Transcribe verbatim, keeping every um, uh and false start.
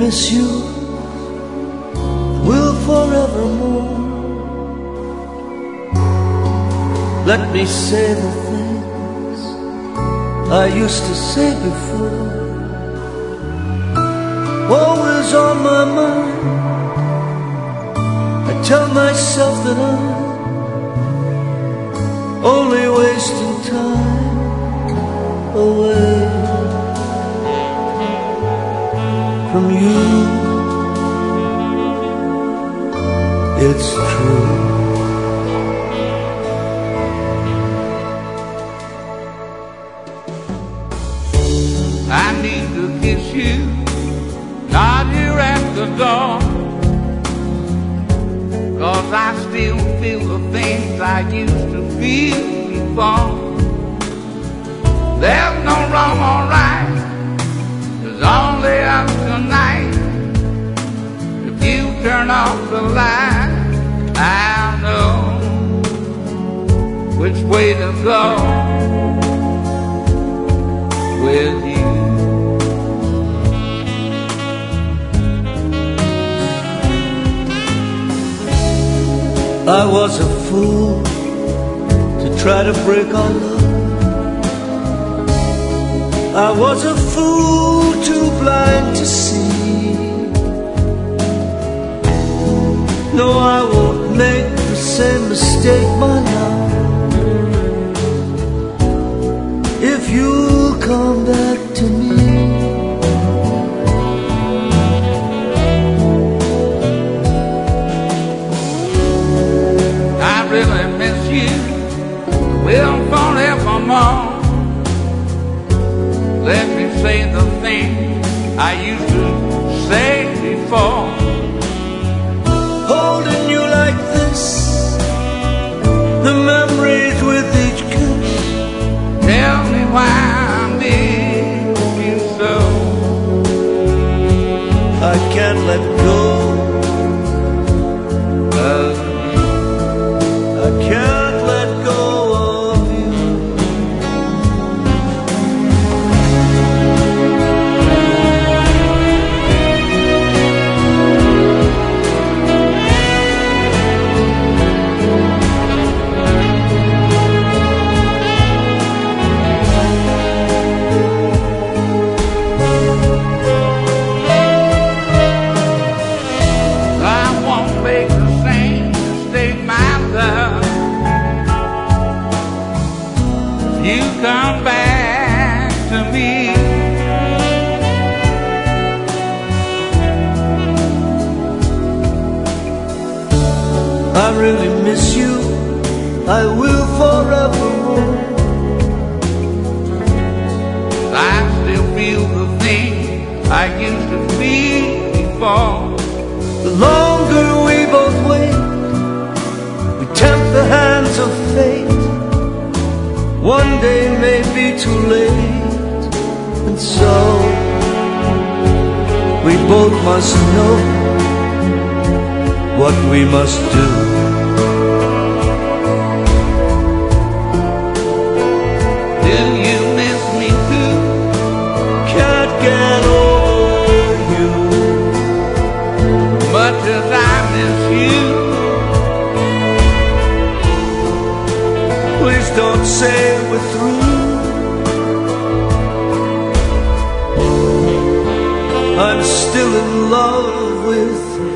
miss you, will forevermore. Let me say the things I used to say before, always on my mind. I tell myself that I'm only wasting time away from you. It's true. I need to kiss you, not here at the door, 'cause I still feel the things I used to feel before. There's no wrong or right, there's only us tonight. If you turn off the light, I'll know which way to go with you. I was a fool to try to break our love. I was a fool too blind to see. No, I won't make the same mistake, my love. If you'll come back to me, I really miss you, will forevermore. Let me say the things I used to say before. Holding you like this, the memories with each kiss. Tell me why I miss you so. I can't let go of you. I can't let go of you. I won't make the same mistake, my love. You come back to me. I really miss you, I will forevermore. I still feel the things I used to feel before. The longer we both wait, we tempt the hands of fate. One day may be too late, and so we both must know what we must do. Do you miss me too? Can't get over you, Much as I miss you. please don't say we're through. I'm still in love with